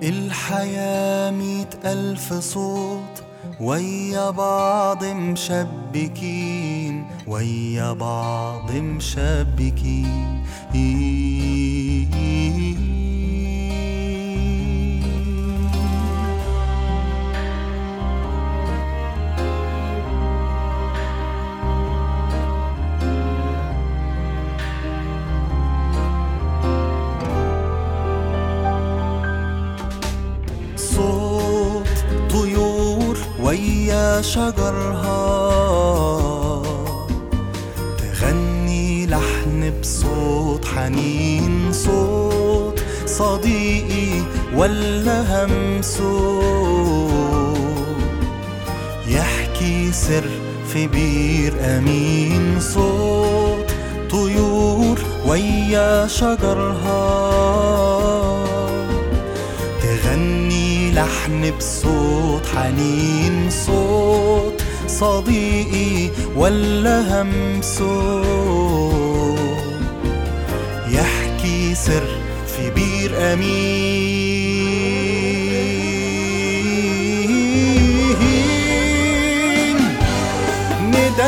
الحياة 100,000 صوت ويا بعض مشبكين، ويا بعض مشبكين. صوت طيور ويا شجرها تغني لحن بصوت حنين، صوت صديقي ولا همسه يحكي سر في بير أمين. صوت طيور ويا شجرها تغني لحن بصوت حنين، صوت صديقي ولا همسه يحكي سر في بير أمين. ندى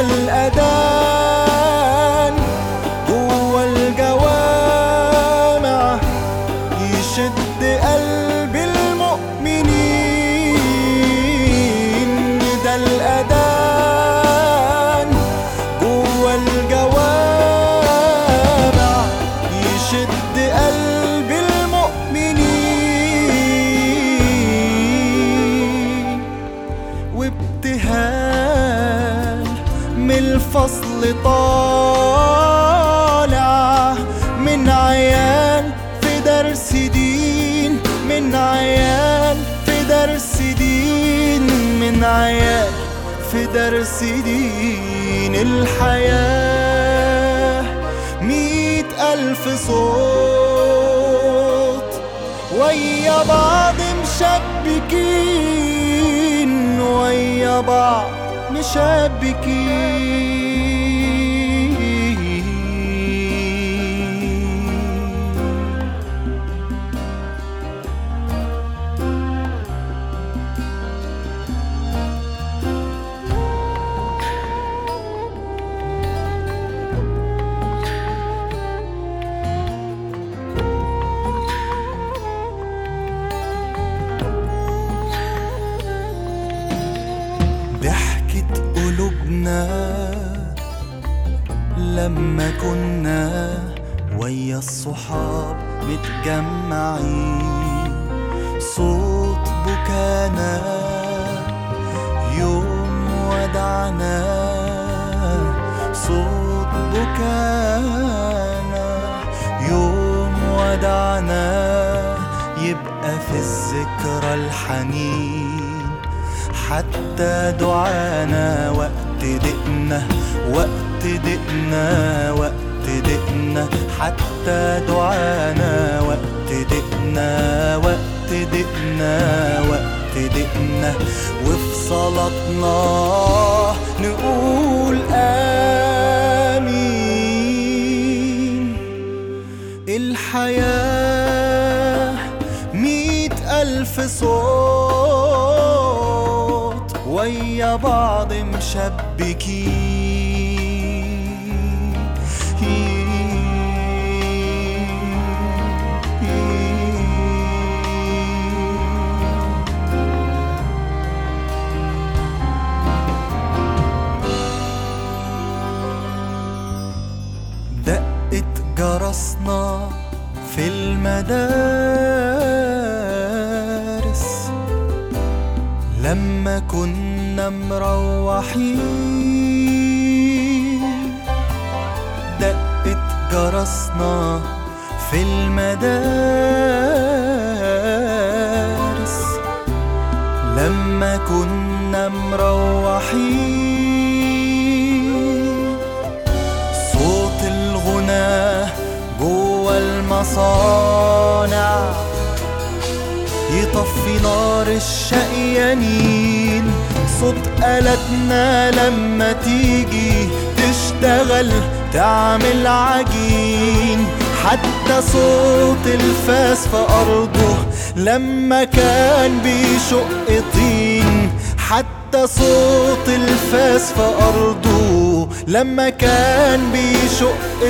الأذان جوا الجوامع يشد قلب المؤمنين. ندى الأذان جوا الجوامع يشد قلب المؤمنين. وابتهال من الفصل طالع من عيال في درس دين، من عيال في درس دين، من عيال في درس دين. الحياة 100,000 صوت ويا بعض مشبكين، ويا بعض مشبكين. ضحكت قلوبنا لما كنا ويا الصحاب متجمعين. صوت بكانا يوم ودعنا، صوت بكانا يوم ودعنا يبقى في الذكرى الحنين. حتى دعانا وقت دقنا، وقت دقنا، وقت دقنا. حتى دعانا وقت دقنا، وقت دقنا، وقت دقنا. وفي صلاتنا نقول آمين. الحياة 100,000 صوت ويا بعض مشبكين. دقت جرسنا في المدارس لما كنا مروحين. دقت جرسنا في المدارس لما كنا مروحين. صوت الغنى جوا المصانع يطفي نار الشقيانين. صوت آلاتنا لما تيجي تشتغل تعمل عجين. حتى صوت الفاس في أرضه لما كان بيشق طين، حتى صوت الفاس في أرضه لما كان بيشق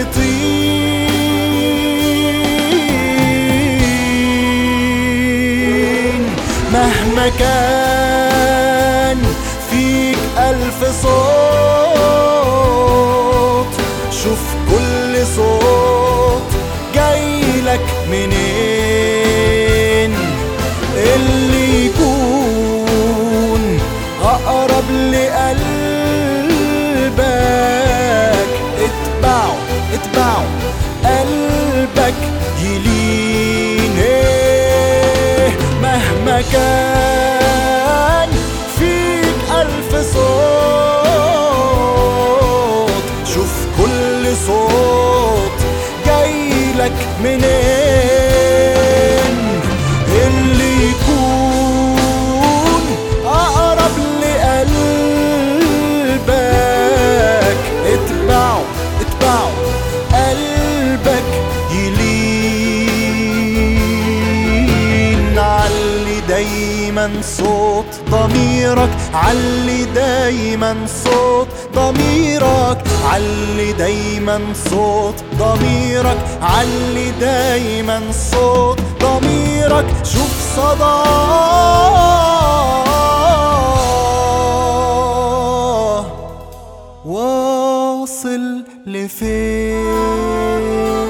طين. مهما كان فيك ألف صوت، شوف كل صوت جايلك منين. اللي يكون أقرب لقلبك اتبعه اتبعه، قلبك يلين. مهما كان فيك ألف صوت، شوف كل صوت جايلك منين. اللي يكون أقرب لقلبك اتبعه اتبعه، قلبك يلين. علي دايما صوت ضميرك، علي دايما صوت ضميرك، علي دايما صوت ضميرك، علي دايما صوت ضميرك. شوف صداه واصل لفين.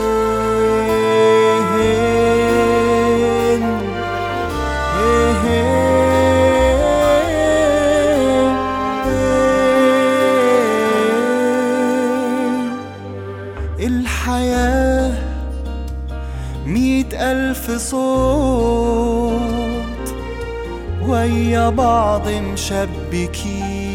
الحياة 100,000 صوت ويا بعض مشبكين.